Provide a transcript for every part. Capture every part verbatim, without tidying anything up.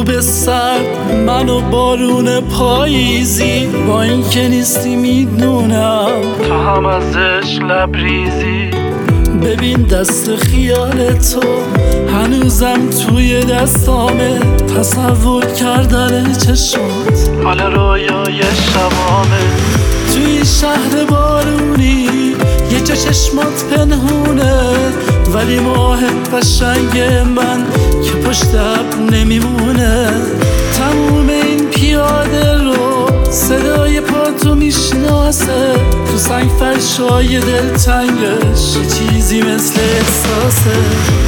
غروب سرد، من و بارون پاییزی، با این که نیستی میدونم تو هم ازش لبریزی. ببین دست خیال تو هنوزم توی دستامه، تصور کردن چشمات حال رویای شبامه. توی شهر بارونی یه جا چشمات پنهونه، ولی ماه قشنگ من که پشت ابر نمیمونه. تموم این پیاده رو صدای پاتو میشناسه، تو سنگ فرشای دلتنگش یه چیزی مثل احساسه.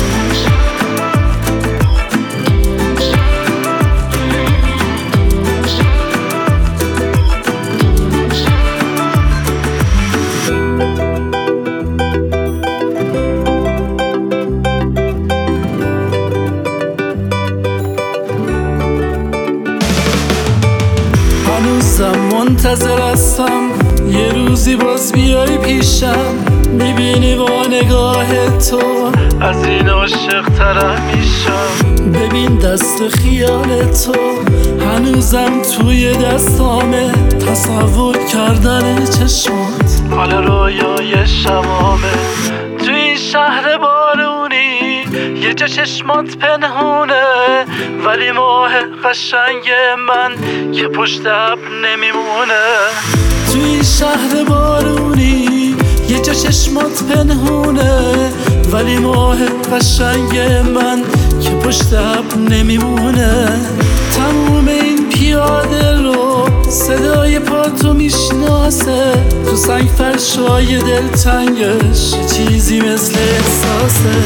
هنوزم منتظر هستم یه روزی باز بیای پیشم، میبینی با نگاه تو از این عاشق ترم میشم. ببین دست خیال تو هنوزم توی دستامه، تصور کردن چشمات حال رویای شبامه. توی این شهر بارونی یه جا چشمات پنهونه، ولی ماه قشنگ من که پشت ابر نمیمونه. توی این شهر بارونی یه جا چشمات پنهونه، ولی ماه قشنگ من که پشت ابر نمیمونه. تموم این پیاده رو صدای پاتو میشناسه، تو سنگ فرشای دلتنگش یه چیزی مثل احساسه.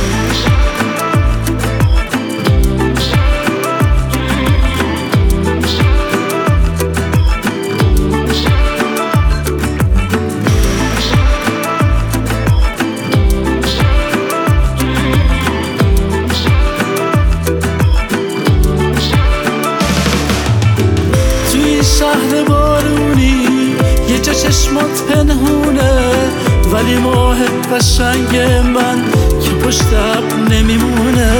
شهر بارونی یه جا چشمات پنهونه، ولی ماه قشنگ من که پشت ابر نمیمونه.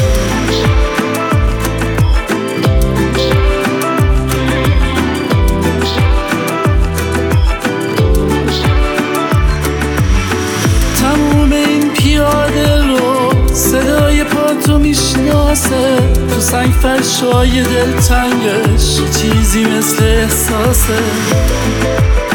تموم این پیاده رو صدای پاتو میشناسه، تو سنگ فرشای دلتنگش یه چیزی مثل احساسه.